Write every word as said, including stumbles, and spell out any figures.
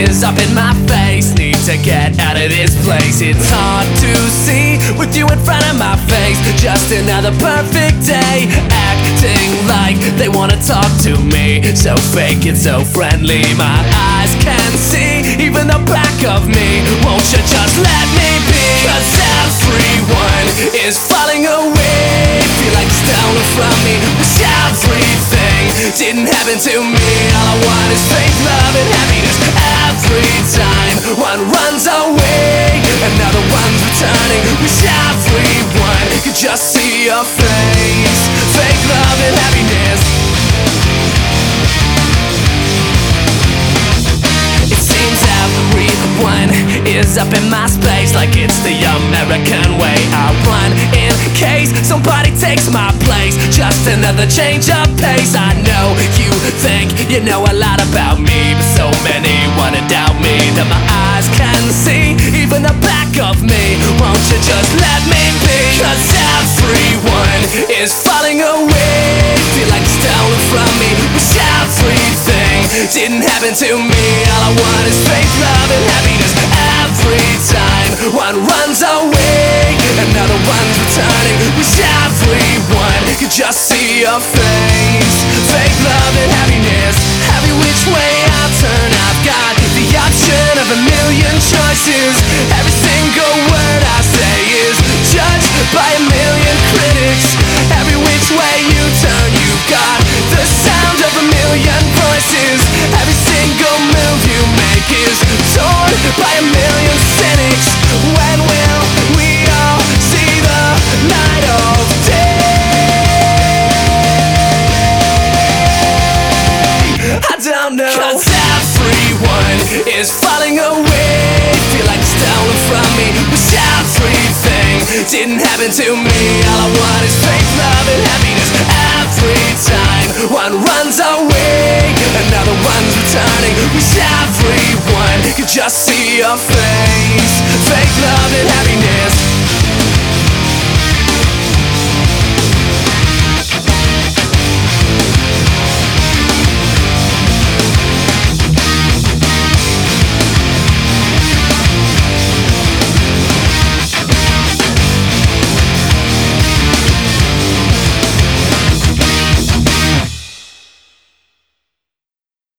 is up in my face. Need to get out of this place. It's hard to see with you in front of my face. Just another perfect day, acting like they wanna talk to me. So fake and so friendly, my eyes can see even the back of me. Won't you just let me be? Cause everyone is falling away. Feel like stolen from me. Wish everything didn't happen to me. All I want is fake love and happiness. Every time one runs away, another one's returning. Wish everyone could just see your face. Fake love and happiness. It seems everyone is up in my space, like it's the American way. I run in case somebody takes my place. Just another change of pace. I know you think you know a lot about me, but so many wanna doubt me. That my eyes can see even the back of me. Won't you just let me be? Cause everyone is falling away. Feel like it's stolen from me. Wish everything didn't happen to me. All I want is fake love and happiness. Every time one runs away, another one's returning. Wish everyone could just see your face. Fake love and happiness. Every which way I turn, I've got the option of a million choices. Every single word I say is judged by a million critics. Every which way you turn, you've got the sound of a million voices. Every single move you make is torn by a million cynics. When will we all see the light of day? I don't know. Cause everyone is falling away. Feel like stolen from me. Wish everything didn't happen to me. All I want is fake love and happiness. Every time one runs away, another one's returning. Wish everyone could just see your face. Fake love and happiness.